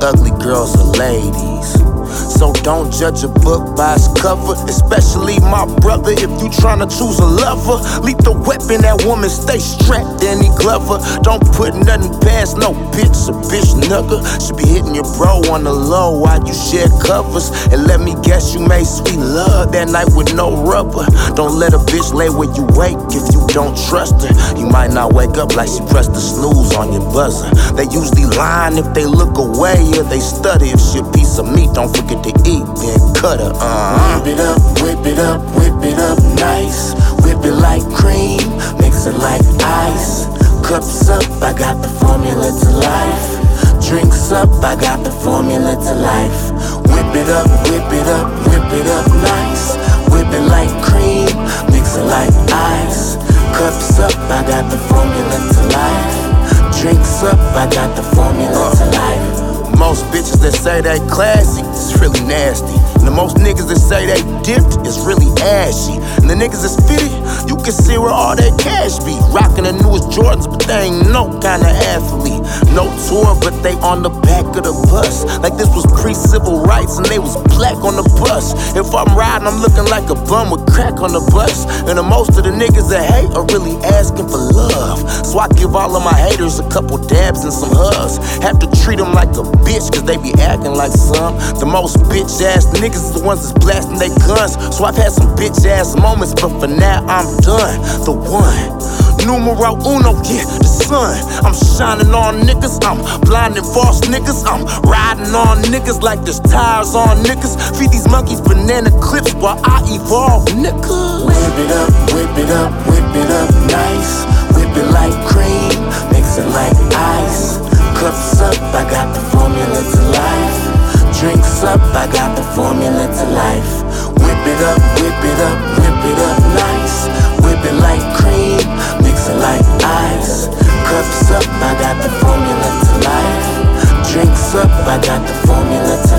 ugly girls are ladies. So don't judge a book by its cover, especially my brother. If you tryna choose a lover, lethal weapon, that woman stay strapped, Danny Glover. Don't put nothing past no bitch, a bitch nugger. Should be hitting your bro on the low while you share covers. And let me guess, you made sweet love that night with no rubber. Don't let a bitch lay where you wake if you don't trust her. You might not wake up like she pressed the snooze on your buzzer. They usually lying if they look away or they study. If she a piece of meat, don't forget to eat, then cut her. Whip it up, whip it up, whip it up nice. Whip it like cream, mix it like ice. Cups up, I got the formula to life. Drinks up, I got the formula to life. Whip it up, whip it up, whip it up nice. Whip it like cream, mix it like ice. Cups up, I got the formula to life. Drinks up, I got the formula to life. Most bitches that say they classy, it's really nasty. And the most niggas that say they dipped, it's really ashy. And the niggas that's fitted, you can see where all that cash be. Rockin' the newest Jordans, but they ain't no kind of athlete. No tour, but they on the back of the bus. Like this was pre-civil rights and they was black on the bus. If I'm riding, I'm looking like a bum with crack on the bus. And the most of the niggas that hate are really asking for love. So I give all of my haters a couple dabs and some hugs. Have to treat them like a bitch, cause they be acting like some. The most bitch ass niggas is the ones that's blasting they guns. So I've had some bitch ass moments, but for now I'm done. The one, numero uno, yeah, the sun. I'm shining on niggas, I'm blinding false niggas. I'm riding on niggas like there's tires on niggas. Feed these monkeys banana clips while I evolve, nigga. Whip it up, whip it up, whip it up nice. Whip it like cream, mix it like ice. Cups up, I got the formula to life. Drinks up, I got the formula to life. Whip it up, whip it up, whip it up nice. Whip it like cream, mix it like ice. Cups up, I got the formula to life. Drinks up, I got the formula to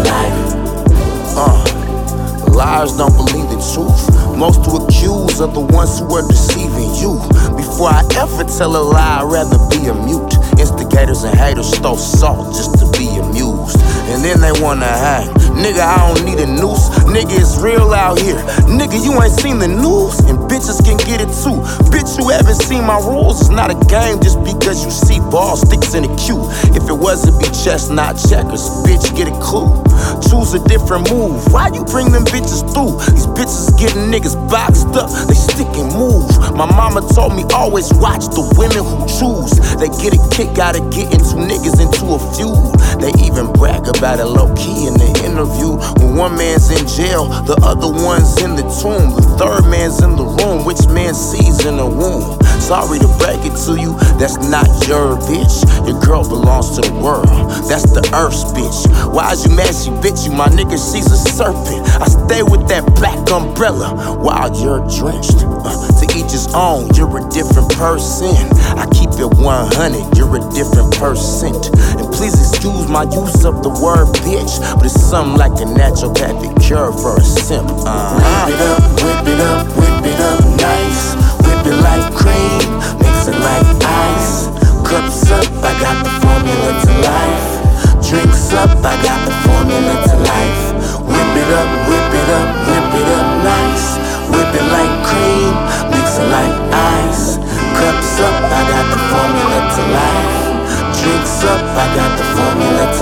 life. Liars don't believe the truth. Most who accuse are the ones who are deceiving you. Before I ever tell a lie, I'd rather be a mute. Instigators and haters throw salt just to be amused. And then they wanna hang. Nigga, I don't need a noose. Nigga, it's real out here. Nigga, you ain't seen the news, and bitches can get it too. Bitch, you haven't seen my rules. It's not a game just because you see ball sticks in a queue. If it was, it'd be chess, not checkers. Bitch, get a clue. Choose a different move. Why you bring them bitches through? These bitches getting niggas boxed up. They stick and move. My mama told me always watch the women who choose. They get a kick out of getting two niggas into a feud. They even brag about it low key in the interview. When one man's in jail, the other one's in the tomb. The third man's in the room. Which man sees in the womb? Sorry to break it to you, that's not your bitch. Your girl belongs to the world, that's the earth's bitch. Why is you mad she bitch you? My nigga, she's a serpent. I stay with that black umbrella while you're drenched. To each his own, you're a different person. I keep it 100, you're a different percent. And please excuse my use of the word bitch, but it's something like a naturopathic cure for a simp. Whip it up, whip it up, whip it up nice. Whip it like cream, mix it like ice. Cups up, I got the formula to life. Drinks up, I got the formula to life. Whip it up, whip it up, whip it up nice. Whip it like cream, mix it like ice. Cups up, I got the formula to life. Drinks up, I got the formula